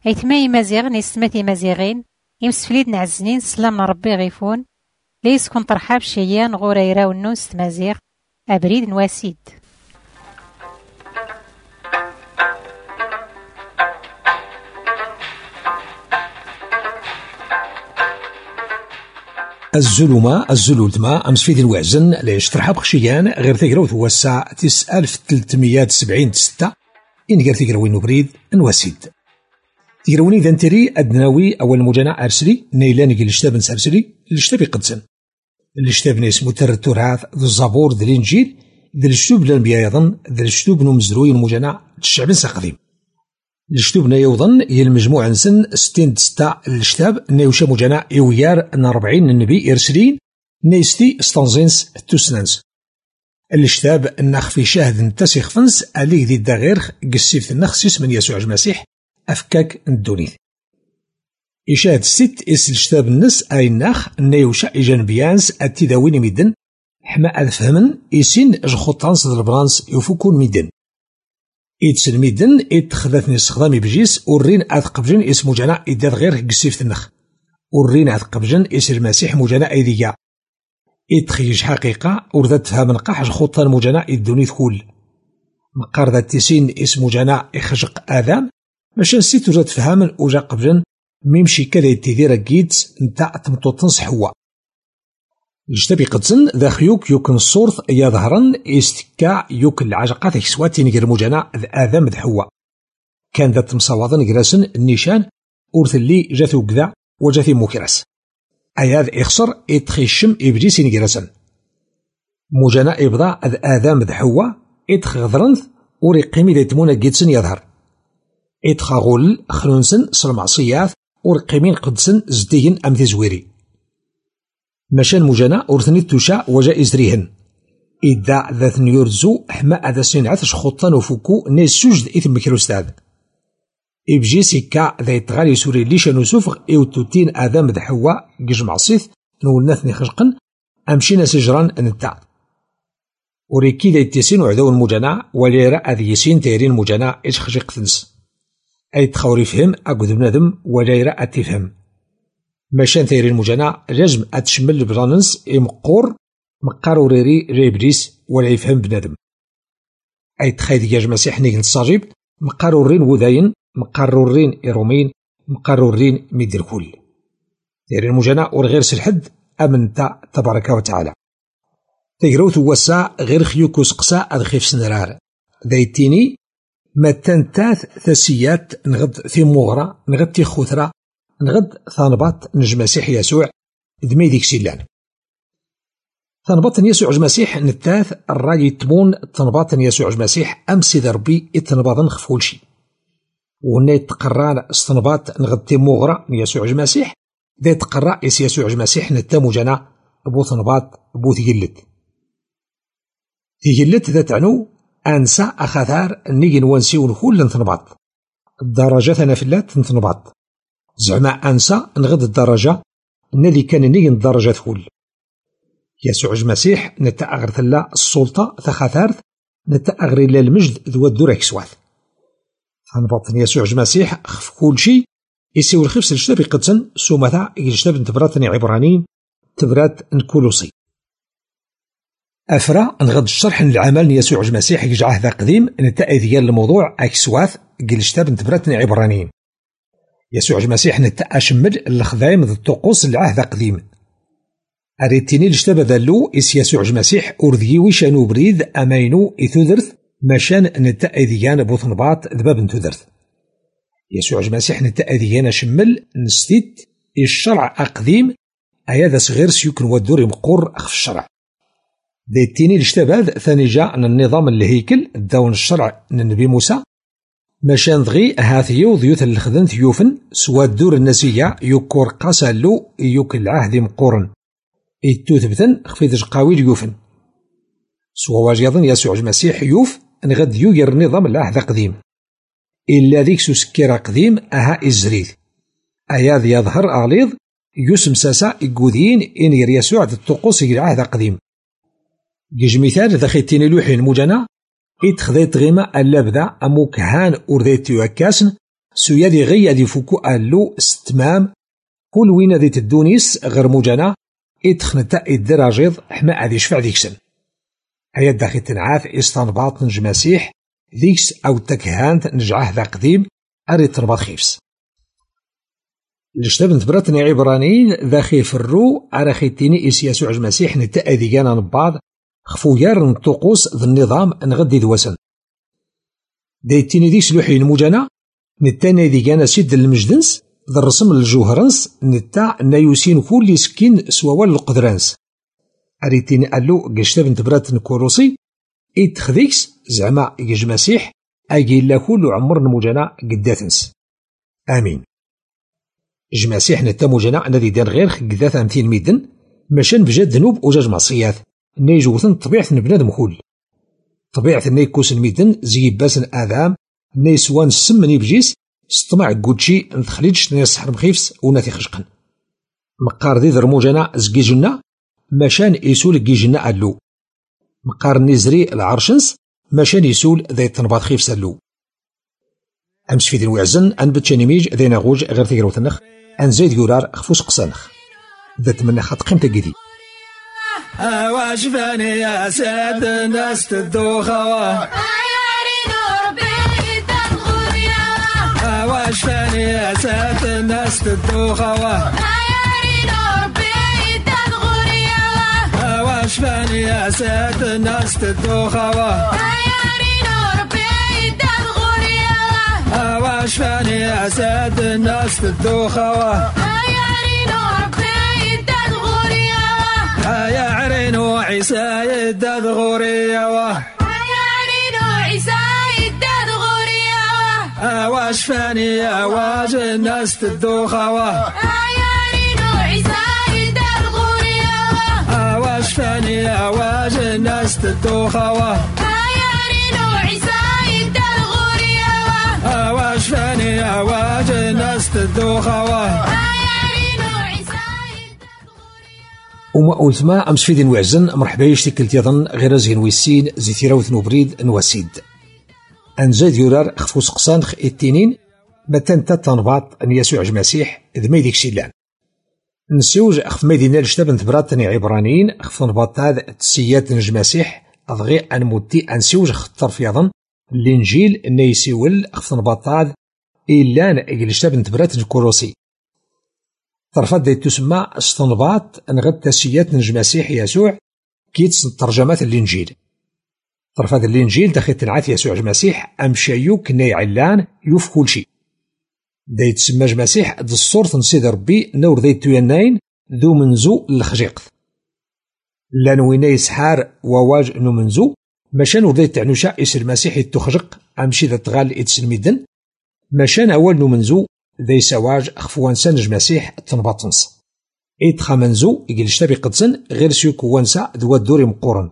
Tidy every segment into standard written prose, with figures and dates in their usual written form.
أيتماي مزيغ نيستماتي مزيغين يمسفليد نعزنين سلام ربي غيفون ليس كون ترحاب شيان غوريرا ونوس مزيغ أبريد نواسيد. الزلولتما أمس في الوعزن ليش ترحب خشيان غير تقروث هو الساعة 9376 إن غير تقروين نبريد نواسيد تقرويني ذا نتري أدناوي أول مجانا أرسلي نيلان قل الشتاب نسرسلي الشتاب قدسن الشتاب نسمو ترتراث ذو الزبور ذو الإنجيل ذو الشتوب الأنبياء يظن ذو الشتوب نمزروي المجانا الشعب سقديم الشتوب يوظن هي المجموعة نسن 66 الشتاب نيوشا مجانا يويار 40 النبي إرسلين نيستي ستانزينس توسنانس الشتاب النخ في شاهد نتسيخ فنس أليك ذي الدغيرخ قسيف النخ من يسوع المسيح أفكاك الدونيث يشاهد ست إس الشتاب النس أي النخ نيوشا إجانبيانس التداوين ميدن حما أذفهمن إسين جخوطانس ذا البرانس يفوكون ميدن إتسن ميدن إتخذتني استخدامي بجيس ورين أثقبجن اسمو جانا إداد غير قسيف النخ ورين أثقبجن إس المسيح مجانا أيديا إتخيج حقيقة وردت تفهم نقاح خطان مجانا الدونيث كل مقار ذات تسين اسمو جانا إخجق آذام ماشان سيت وردت تفهم وجا قبجن ميمشي كذا يتدير جيتس نتاع تمطوطنس حوا الجتابي قدسن ذا خيوك يوكن الصورث يظهرن استكاع يوك العجقات يكسواتي نقر مجانا ذا آذام ذا حوا كان ذا تمصاوضن قراسن النيشان أورث اللي جاثو كذا وجاثي موكراس أياذ إخسر إتخيشم إبليس نقراسن مجانا إبضاء ذا آذام ذا حوا إتخغذرنث ورقيمي ذا تمونا جيتسن يظهر إتخاغول خلونسن سلمعصيات ورقيمين قدسن زديين أم تزويري مشان مجانا أورثني توشا وجا إزريهن إذا ذات نيورزو حما أذا سنعت شخوطان وفوكو نيس سوجد إثم مكروستاد إبجي سيكا ذا يتغالي سوري ليشا نسوفغ إوتوتين آذام ذا حوا جمع صيث نولناثني خشقن أمشينا سجران نتا وريكي ذا يتسين وعدو المجانا وليرا أذي يسين تيرين مجانا إيش خشق ثنس أي تخوري فهم أقود بنادم وليرا أتفهم ماشان تيرين مجانا لازم أتشمل البرانس إمقور مقار وريري ريبريس ولا يفهم بنادم أي تخيد جاج مسيح نيجن الصاجب مقار ورين وذاين مقار ورين إرومين مقار ورين ميدر كل تيرين مجانا ورغير سلحد أمن تا تبارك وتعالى تيروث وسا غير خيوكو سقسا أدخيف سنرار دايتيني ما تنتاث ثسيات نغد في مغرى نغد في خوثرة نغد ثانبات نجمسيح يسوع دمي ديك سيلان ثانبات يسوع المسيح نتاث الراي تمون ثانبات يسوع المسيح أمسي ذربي اتنباضن خفولشي ونيت تقران استنبات نغد في مغرى يسوع المسيح ذا تقرا إس يسوع المسيح نتامو جنا بو ثنبات بو ثقلت ذا تعنو أنسى أخذار نيجي نوانسي ونكول نثنباط الدرجات أنا في الله تنثنباط زعما أنسى نغد الدرجة الذي كان نيجي الدرجة كل يسوع المسيح نتأغر ثلا السلطة ثخاثارث نتأغر إلى المجد ذو الدور كسواث ثنباط يسوع المسيح خف كل شيء يسوي الخفس الجتاب قدسن سومتا الجتاب نتبراتني عبرانيين تبرات نكولوسي أفرا نغد الشرح العمل يسوع المسيح يجعه ذا قديم نتأذي ديال الموضوع أكسواث الجتاب نتبراتني عبرانيين يسوع المسيح نتأشمل الخذايم ذا الطقوس العهد ذا قديم أريتيني الجتاب ذلو إس يسوع المسيح أرذيوي شانو بريد أمينو إثوذرث مشان نتأذي ديال بوثنباط ذباب نتوذرث يسوع المسيح نتأذينا شمل نستيت الشرع أقديم أياذا صغير سيكون ودوري مقور أخف الشرع ديتيني الاشتباد ثاني جاء النظام الهيكل داون الشرع النبي موسى مشان ضغي هاثيو ضيوث الخذن ثيوفن سوا الدور النسية يكور قاسالو يوك العهد مقورن إتوثبثن خفيذ جقاوي اليوفن سوا واجيضن يسوع المسيح يوف نغد يوير نظام العهد قديم إلا ذيك سكيرا قديم أها إزريث أياذ يظهر أغليظ يسم ساسا إقودين إن يسوع الطقوس العهد قديم جيج مثال ذخيتيني لوحين مجانا إتخذيت غيما اللابدا أمو كهان أرذيت يوكاسن سويا غي ادي فوكو الو استمام كل وين ذي تدونيس غير موجانا اتخنتا الدراجيض حما ادي شفع ديكسن هيا داخل تنعاث استنباط نج مسيح ديكس او تكهانت نجعه ذا قديم اري تنباط خيفس لشتاب نتبراتني عبرانيين ذا خيف الرو على خيتيني إس يسوع المسيح نتا أذيقانا نبعض خفويار نطقوس ذا النظام نغدي دوسن دايتيني ديك سلوحي المجانا نتا نذيقانا سيد المجدنس ذا الرسم الجوهرنس نتا نايوسين كل سكين سوال القدرانس أريتيني ألو قشتاب نتبراتن كوروسي إتخذيكس زعما يج مسيح أجي لا كل عمر نموجانا قداتنس آمين جماسيح نتا موجانا الذي دار غير قذات 200 ميدن ماشان بجد ذنوب وجاج معصيات نيجوثن طبيعة بنادم كل طبيعة نيكوس الميدن زي باسن آدم نيسوان سمني بجيس استطمع قودشي نتخليجش نيصحر مخيفس وناتي خشقن مقار ذي ذر موجانا زكي جنة ماشان يسول كي جنة ألو مقار نيزري العرشنس ماشان يسول ذي تنباط خيفس ألو أمس في ذي الوعزن أنبت شانيميج ذي نغوج غير تيروت النخ أنزيد يورار خفوس قصانخ ذات من خط قيمة قدي واش فاني يا ساد الناس تدوخوا واش فاني يا ساد الناس تدوخوا واش فاني يا ساد الناس تدوخوا واش فاني يا ساد الناس تدوخوا يا عرينو عيسى يداد غوريا يا عرينو عيسى يداد غوريا واش فاني يا واج الناس تدوخوا يا عرينو عيسى يداد غوريا واش فاني يا واج الناس تدوخوا يا عرينو عيسى يداد غوريا واش فاني يا واج الناس تدوخوا وما أولتما أمس في دين وعزن مرحبا يشتكل تيضن غير زين ويسين زي تيراوث نوبريد نواسيد أنزاد يورار خفوس قصانخ التنين متان تنباط أن يسوع المسيح إذ ما يديك شيلان نسيوج أخف مدينة لشتاب نتبراتني عبرانيين أخف نباط هذا تسيات نج مسيح أضغي أن مدي أنسيوج خطر في يضن الإنجيل نيسيول أخف نباط هذا إلا لشتاب نتبراتني كوروسي طرفات دي تسمى استنباط نغد تسيات نج مسيح يسوع كيتس ترجمات الإنجيل طرفات الإنجيل داخل تنعات يسوع المسيح أمشايو كنا علان يوف كل شيء داي تسمى المسيح د الصورة نسيد ربي نور ذي توينين ذو منزو الخجيق لان وين يسحار وواج نو منزو ماشان ور ذي تعنوشا يسر المسيح يتخجق أمشي ذا تغال يتسلميدن ماشان أول نو منزو ذي سواج أخفوان سنج مسيح تنبطنس إيتخا منزو يجلشتابي قدسن غير سيوك وانسا ذو الدوري مقورن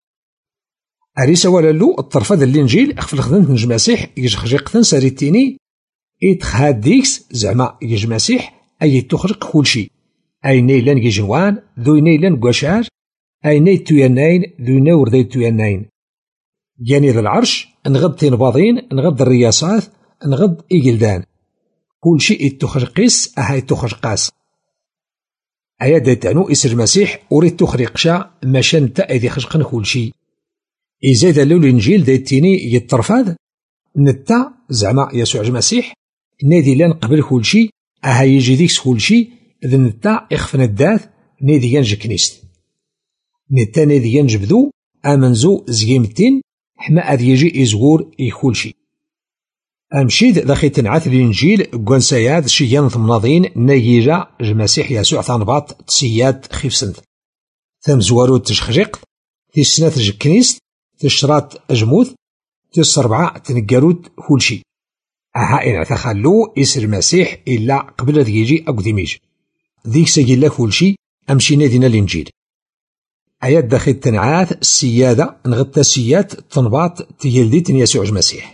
أريسا ولا لو الطرفة ذا الإنجيل أخف الخدمة نج مسيح يجخجقتن ساريتيني إيتخ هاد ديكس زعما يج مسيح أي تخرق كل شيء أي نيلان يجنوان ذو نيلان قشار أي ني تويانين ذو نور ذي تويانين يعني ذا العرش نغض تنباضين نغض الرياصات نغض إيجلدان كل شيء التخرقيس أهاي التخرقاس أيا دا تعنو إسر المسيح أريد تخرقشا ماشان تا إذي خشقن كل شيء إذا ذا لو الإنجيل دا التيني يترفاذ نتا زعما يسوع المسيح نادي لان قبل كل شيء أهاي يجي ديكس كل شيء إذا نتا إخفن الداث نادي ينج كنيست نتا نادي ينجبذو آمنزو زقيمتين حما أذ يجي إزغور كل شيء أمشيد ذاخي تنعث الإنجيل قوان سياد شيان ثمناضين نايجا المسيح يسوع ثانباط تسياد خيف سنت ثم زوارو تشخجيق تسنات جكنيست تشرات أجموث تسربعة تنقاروت كل شيء أها إن تخلو يسر المسيح إلا قبل ذي يجي أقدميج ذيك سجل كل شيء أمشي نادينا الإنجيل آيات داخل تنعاث السيادة نغطى سياد تنباط تيلديت يسوع المسيح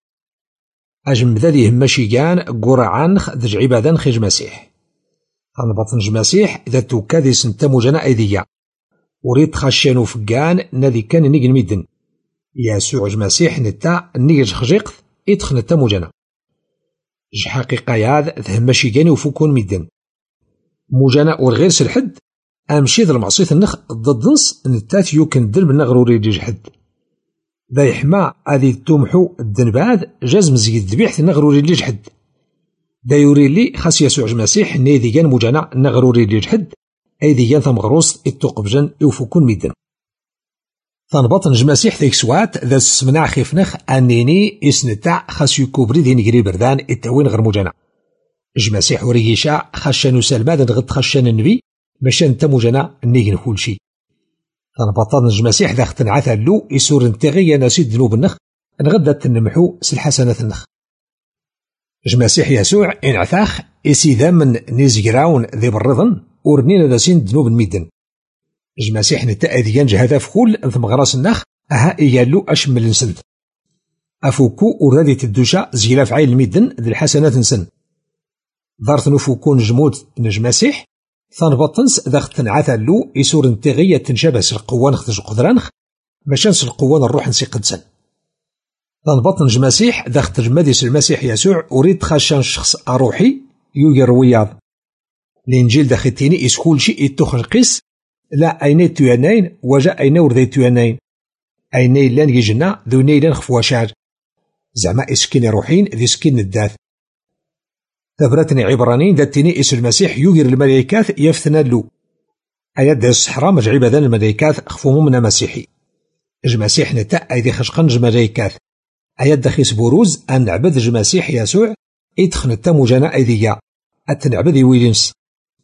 أجم ذي همشيان قرعان ذج عبادان خيج مسيح تنباط نج مسيح إذا توكادي سنتمو جنا أيديا وريد خشانو فقان نذي كان نيجن ميدن يسوع المسيح نتا نيج خجيق إدخل نتا مجانا ج حقيقة ياد ذهم ماشي كاني وفوكون ميدن موجانا ورغير سلحد امشي ذا المعصية النخ ضد نص نتات يوكن دل من نغروري جيج حد ذا يحما هذه تومحو الدنباد جاز مزيد ذبيحة نغروري جيج حد دا يوري لي خاص يسوع المسيح نيدي كان موجانا نغروري جيج حد ايدي كان ثم غروس التوقبجن يوفوكون ميدن تنبطن جماسيح ذيك سوات ذا السمنع خيفنخ انيني اسنتاع خاص يكوبري دين يقري بردان التوين غير موجانا جماسيح وريشا خشان سلمى غد خشان النبي باش انت موجانا نيجن كل شي تنبطن جماسيح ذا ختن عثلو يسور انتغي ناسي ذنوب النخ نغدا تنمحو سلحسنات النخ جماسيح يسوع ان عثاخ اسيدا من نيزقراون ذي بالرضن ورنينا ناسين ذنوب الميدن جماسيح نتا اذيان جهدا فخول ثم غراس النخ اها ايالو اشمل نسن افوكو ورادي تدوشا زيلا في عين الميدن ذي الحسنات نسن دارت نفوكون جمود نجماسيح ثنبطنس ذاخت عثلو يسور انتغية تنشبس القوة نختج قدرانخ باش نس القوة نروح نسي قدسن ثنبطن جماسيح ذاخت جماديس المسيح يسوع اريد خاشان شخص اروحي يوير وياض الانجيل داختيني اسكول شي يتوخن قيس لا ايني توانين وجا ايني وردي توانين ايني لان يجنا ذوني لان خفواشار زعما اسكين روحين ذي سكين الداث ثبرتني عبرانيين داتني اسم المسيح يوغر الملائكات يفتنا له ايات دا الصحراء مجعبة ذا الملائكات خفوهم من مسيحي المسيح نتا ايدي خشقن الملائكات ايات دا خيس بروز ان نعبد المسيح يسوع ادخن التا مجانا ايديا اتنعبد ويلينس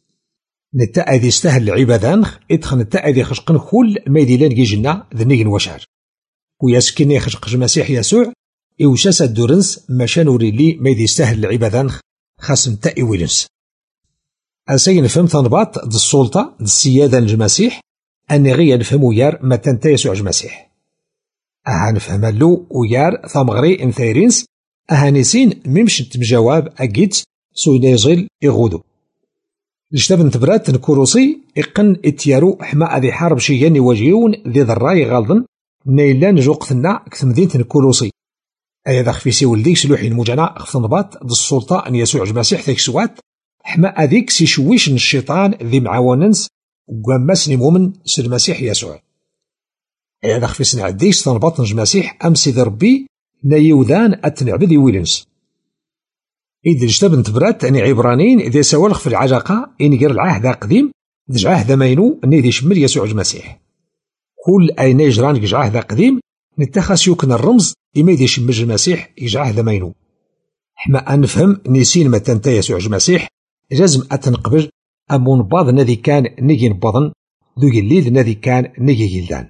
نتا ايدي استهل العبادانخ ادخن التا ايدي خشقن كل ما يديلان يجنا ذنيجن وشعر ويسكني خشق المسيح يسوع يوشاس الدورنس مشان وريلي ما يدي استهل العبادانخ خاصم تأي ويلنس أسي نفهم تنباط د السلطة د السيادة المسيح أني غير نفهم ويار ما تنتا يسوع المسيح أها نفهم له ويار ثمغري انثيرينس أها نسين ميمش نتمجاواب أجيت سوينا يزيل يغودو لشتاب نتبرات نكوروسي إقن اتيارو حما أذي حارب شيئا يواجهون ذي ذراي غالظن نيلان جوقتنا كثمدين تنكوروسي أي ذا خفيسي ولديك سلوحي المجانا خفنبات د السلطة أن يسوع المسيح ذيك سوات حما أذيك سيشويش الشيطان ذي معاوننس وقامسني مؤمن سي المسيح يسوع أي ذا خفيسنا عديش تنبط المسيح أمسي ذي ربي نايوذان أتنعبدي ويلنس إذا اجتب نتبرات أني عبرانيين إذا سوالخ في العجقة إن قر العهد قديم دج عهد ماينو أني ذي شمل يسوع المسيح كل أين يجران دج عهد قديم نتخس يمكن الرمز إما يدي شمج المسيح يجعه ذمينو حما أنفهم نيسين ما تنتا يسوع المسيح جزم أتنقبل أمون بعض الذي كان نيجي نبضن ذو يليل الذي كان نيجي يلدان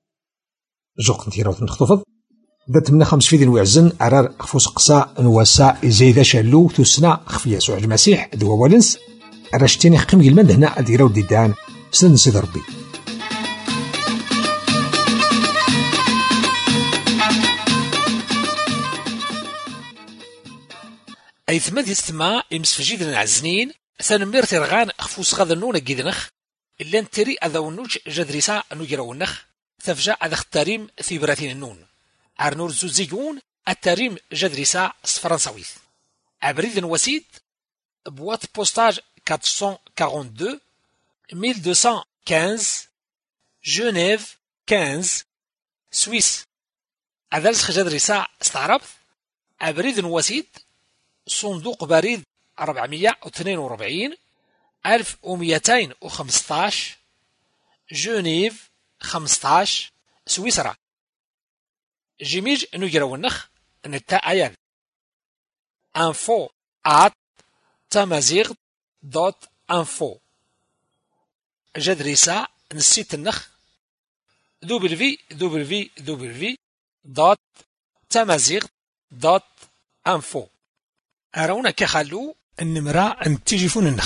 جوق نتيروت نخطفض ذات من 5 فيديو وعزن عرار خفوس قصا نواسا زيدا شالو تسنا خفي يسوع المسيح ذو ولنس رشتيني خيم المند هنا أديرو ديدان سن سيد ربي أي ثمد يستمع يمسفجيد العزنين ثانمير ترغان خفوس غاذا نونا جيدنخ إلا نتري أذا ونوج جدريسا نجرا ونخ تفجع أذا اختاريم في براتين النون عرنور زوزيجون التاريم جدريسا فرنساويث عبريد وسيد بوات بوستاج 442 1215 جنيف 15 سويس أذلسخ جدريسا استعربت عبريد وسيد صندوق بريد 442 1215 جنيف 15 سويسرا جيميج نجرا ونخ نتا ايان info@tamazigh.info جدريسا نسيت النخ www.tamazigh.info أرونا كخلو النمرة أن تجيفون النخ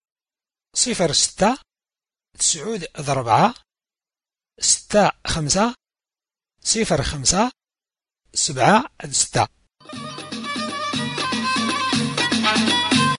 06 9 6 5 0 5 7 6